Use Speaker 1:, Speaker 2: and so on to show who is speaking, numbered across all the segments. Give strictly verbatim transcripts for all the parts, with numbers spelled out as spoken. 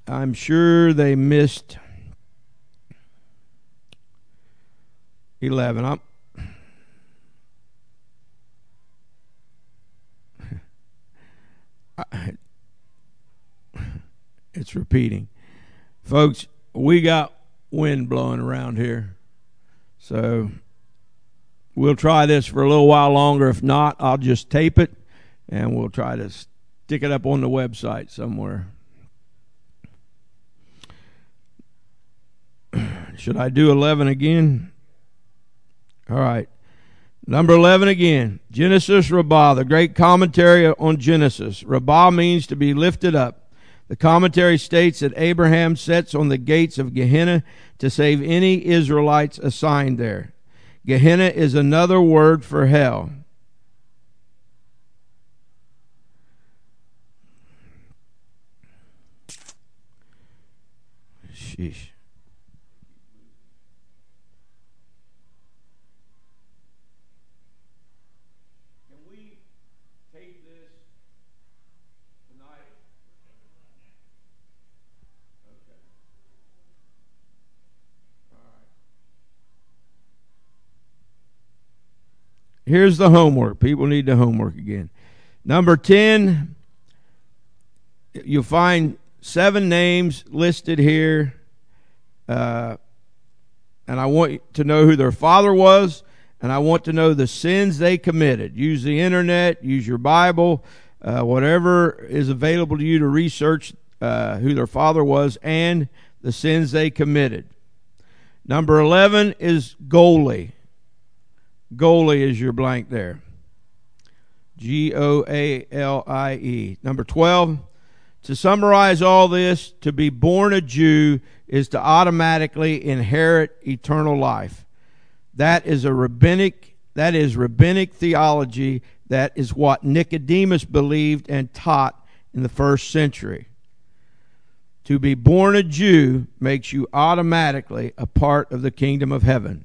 Speaker 1: I'm sure they missed eleven. I'm, I, it's repeating. Folks, we got wind blowing around here. So we'll try this for a little while longer. If not, I'll just tape it and we'll try to stick it up on the website somewhere. Should I do eleven again? All right. Number eleven again. Genesis Rabbah, the great commentary on Genesis. Rabbah means to be lifted up. The commentary states that Abraham sits on the gates of Gehenna to save any Israelites assigned there. Gehenna is another word for hell. Sheesh. Here's the homework. People need the homework again. Number ten, you'll find seven names listed here. Uh, and I want you to know who their father was, and I want to know the sins they committed. Use the internet, use your Bible, uh, whatever is available to you to research uh, who their father was and the sins they committed. Number eleven is Goalie. Goalie is your blank there. G O A L I E. Number twelve, to summarize all this, to be born a Jew is to automatically inherit eternal life. That is a rabbinic, that is rabbinic theology. That is what Nicodemus believed and taught in the first century. To be born a Jew makes you automatically a part of the kingdom of heaven.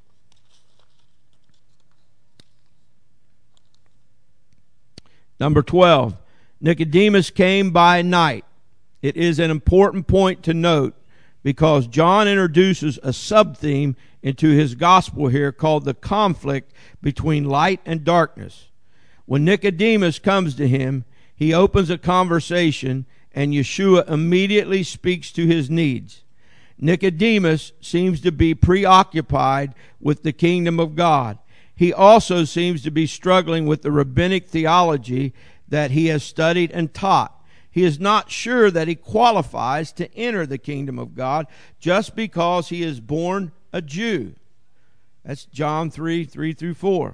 Speaker 1: Number twelve, Nicodemus came by night. It is an important point to note because John introduces a sub-theme into his gospel here called the conflict between light and darkness. When Nicodemus comes to him, he opens a conversation and Yeshua immediately speaks to his needs. Nicodemus seems to be preoccupied with the kingdom of God. He also seems to be struggling with the rabbinic theology that he has studied and taught. He is not sure that he qualifies to enter the kingdom of God just because he is born a Jew. That's John three, three through four.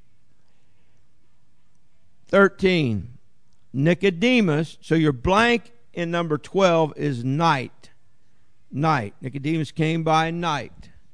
Speaker 1: thirteen. Nicodemus, so your blank in number twelve is night. Night. Nicodemus came by night.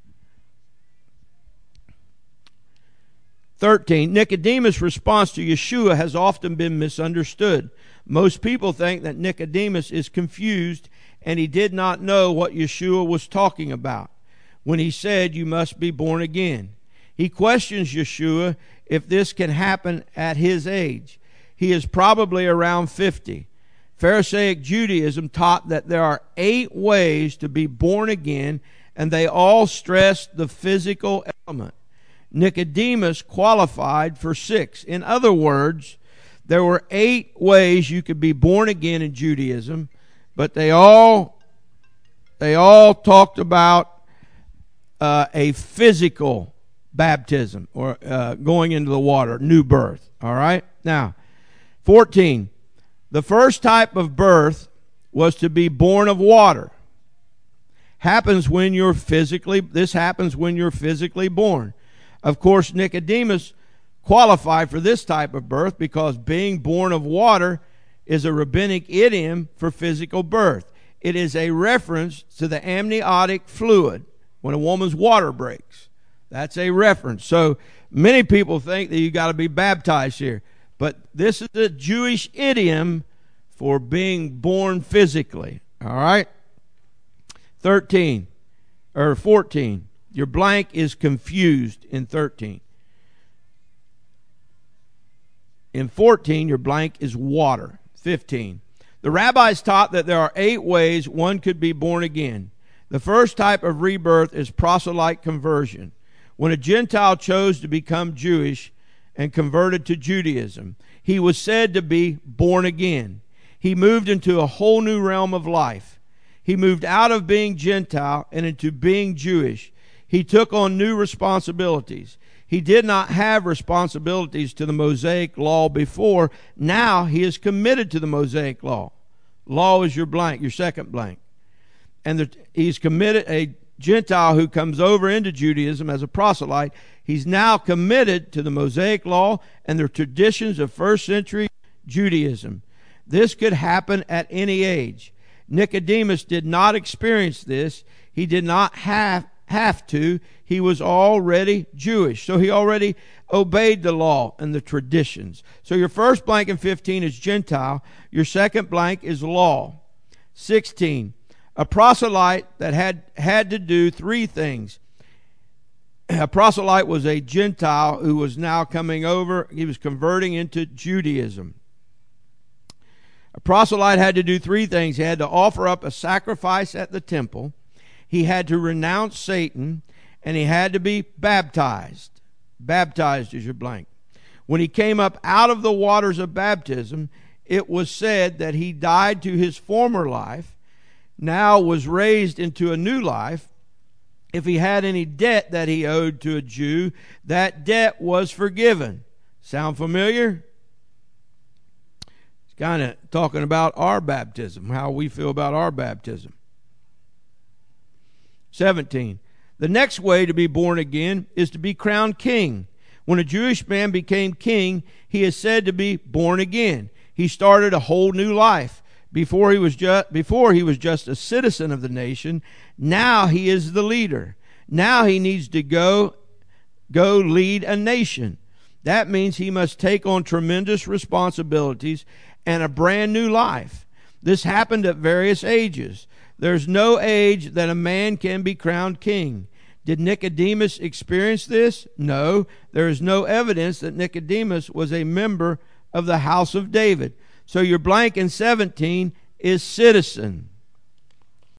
Speaker 1: thirteen. Nicodemus' response to Yeshua has often been misunderstood. Most people think that Nicodemus is confused and he did not know what Yeshua was talking about when he said, "You must be born again." He questions Yeshua if this can happen at his age. He is probably around fifty. Pharisaic Judaism taught that there are eight ways to be born again, and they all stress the physical element. Nicodemus qualified for six. In other words, there were eight ways you could be born again in Judaism, but they all they all talked about uh, a physical baptism or uh, going into the water, new birth. All right? Now, fourteen. The first type of birth was to be born of water. Happens when you're physically, this happens when you're physically born. Of course, Nicodemus qualified for this type of birth because being born of water is a rabbinic idiom for physical birth. It is a reference to the amniotic fluid when a woman's water breaks. That's a reference. So many people think that you got to be baptized here. But this is a Jewish idiom for being born physically. All right? thirteen, or fourteen. Your blank is confused in thirteen. In fourteen, your blank is water. fifteen. The rabbis taught that there are eight ways one could be born again. The first type of rebirth is proselyte conversion, when a Gentile chose to become Jewish and converted to Judaism. He was said to be born again. He moved into a whole new realm of life. He moved out of being Gentile and into being Jewish. He took on new responsibilities. He did not have responsibilities to the Mosaic law before. Now he is committed to the Mosaic law. Law is your blank, your second blank. And the, he's committed, a Gentile who comes over into Judaism as a proselyte, he's now committed to the Mosaic law and the traditions of first century Judaism. This could happen at any age. Nicodemus did not experience this. He did not have, have to. He was already Jewish. So he already obeyed the law and the traditions. So your first blank in fifteen is Gentile. Your second blank is law. sixteen. A proselyte that had, had to do three things. A proselyte was a Gentile who was now coming over. He was converting into Judaism. A proselyte had to do three things. He had to offer up a sacrifice at the temple. He had to renounce Satan. And he had to be baptized. Baptized is your blank. When he came up out of the waters of baptism, it was said that he died to his former life, now was raised into a new life. If he had any debt that he owed to a Jew, that debt was forgiven. Sound familiar? It's kind of talking about our baptism, how we feel about our baptism. seventeen. The next way to be born again is to be crowned king. When a Jewish man became king, he is said to be born again. He started a whole new life. Before he was just before he was just a citizen of the nation. Now he is the leader. Now he needs to go go lead a nation. That means he must take on tremendous responsibilities and a brand new life. This happened at various ages. There's no age that a man can be crowned king. Did Nicodemus experience this? No. There is no evidence that Nicodemus was a member of the house of David. So your blank in seventeen is citizen.